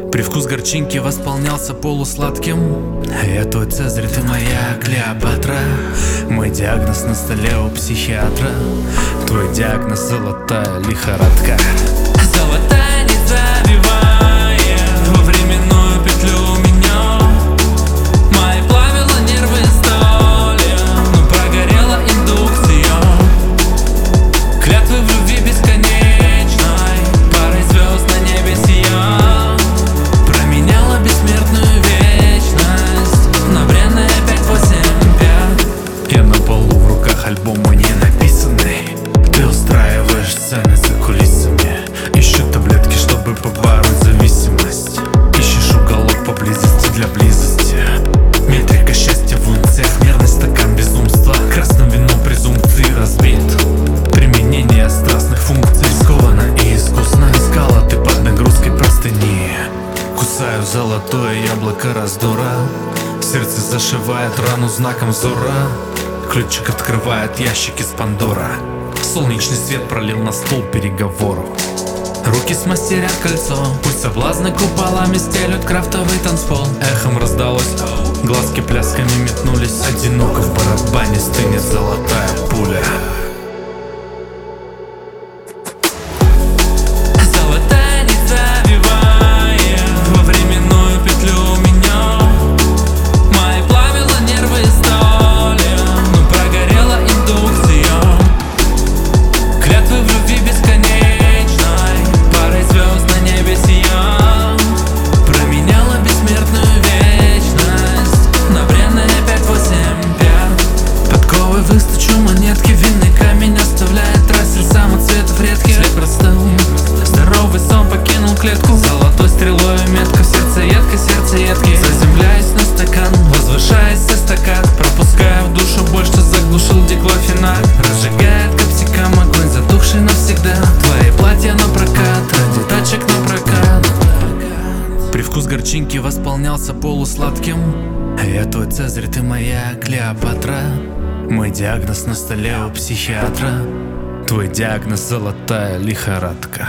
Привкус горчинки восполнялся полусладким. Я твой Цезарь, ты моя Клеопатра. Мой диагноз на столе у психиатра. Твой диагноз золотая лихорадка. Золотая не забивает во временную петлю меня. Мои плавила нервы стали, но прогорела индукция. Клятвы в любви бесконечной, парой звезд на небе сия. Променяла бессмертную вечность на бренное 585. Я на полу, в руках альбома не написанный. Ты устраиваешь сцены за кулисами. Ищу таблетки, чтобы побороть зависимость. Ищешь уголок поблизости для близости. Метрика счастья в унциях, мерный стакан безумства. Красным вином презумпции разбит. Применение страстных функций рискованно и искусно. Искала ты под нагрузкой простыни. Кусаю золотое яблоко раздора. Сердце зашивает рану знаком взора. Ключик открывает ящики с Пандора. Солнечный свет пролил на стол переговоров. Руки смастерят кольцо, пусть соблазны куполами стелют крафтовый танцпол. Эхом раздалось, глазки плясками метнулись. Одиноко в барабане стынет золотая пуля. Золотая не забивает во временную петлю меня. Мои плавила нервы стали, но прогорела индукция. Клятвы в любви бесконечной, парой звезд на небе сия. Променяла бессмертную вечность на бренное 585. Подковы выстучу, монетки, винный камень оставляет трасель самоцветов редких. След простыл, здоровый сон покинул клетку. Золотой стрелой метка, сердце едкий. Заземляясь на стакан, возвышаясь со стакат. Пропуская в душу боль, что заглушил диклофенаc. Разжигает капсикам огонь, затухший навсегда. Твои платья на прокат, ради тачек на прокат. Привкус горчинки восполнялся полусладким. Я твой Цезарь, ты моя Клеопатра. Мой диагноз на столе у психиатра. Твой диагноз золотая лихорадка.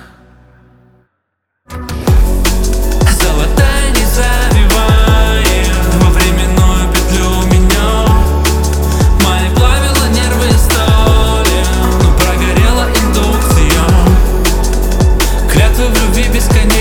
Золотая не забивает во временную петлю меня. Мои плавила нервы стали, но прогорела индукция. Клятвы в любви бесконечной.